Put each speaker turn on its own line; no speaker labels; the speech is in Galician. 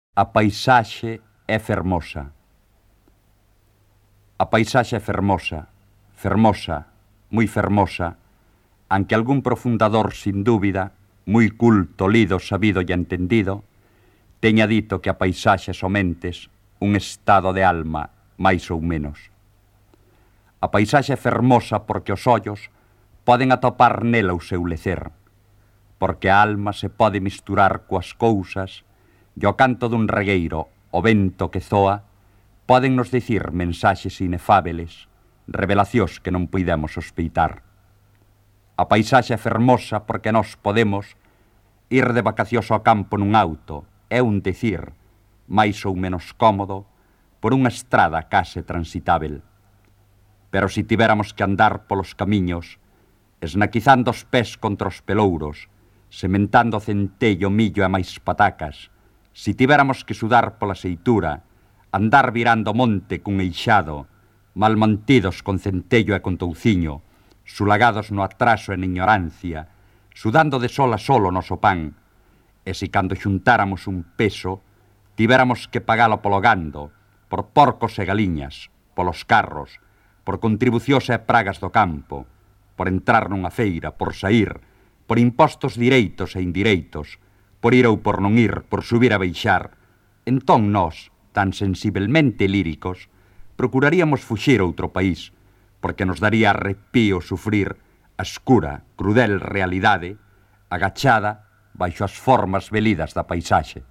A paisaxe é fermosa. A paisaxe é fermosa, fermosa, moi fermosa, aunque algún profundador, sin dúbida, moi culto, lido, sabido e entendido, teña dito que a paisaxe somentes un estado de alma, máis ou menos. A paisaxe é fermosa porque os ollos poden atopar nela o seu lecer, porque a alma se pode misturar coas cousas e o canto dun regueiro, o vento que zoa, poden nos dicir mensaxes inefábeles, revelacións que non puidemos sospeitar. A paisaxe é fermosa porque nós podemos ir de vacacións ao campo nun auto, é un dicir, máis ou menos cómodo, por unha estrada case transitável. Pero si tivéramos que andar polos camiños, esnaquizando os pés contra os pelouros, sementando centello, millo e máis patacas, si tivéramos que sudar pola seitura, andar virando monte cun eixado, mal mantidos con centello e con touciño, sulagados no atraso e na ignorancia, sudando de sol a sol o noso pan, e si cando xuntáramos un peso, tivéramos que pagalo polo gando, por porcos e galiñas, polos carros, por contribucións e pragas do campo, por entrar nunha feira, por saír, por impostos direitos e indireitos, por ir ou por non ir, por subir a baixar, entón nós, tan sensibelmente líricos, procuraríamos fuxir a outro país, porque nos daría arrepío sufrir a escura, crudel realidade, agachada baixo as formas velidas da paisaxe.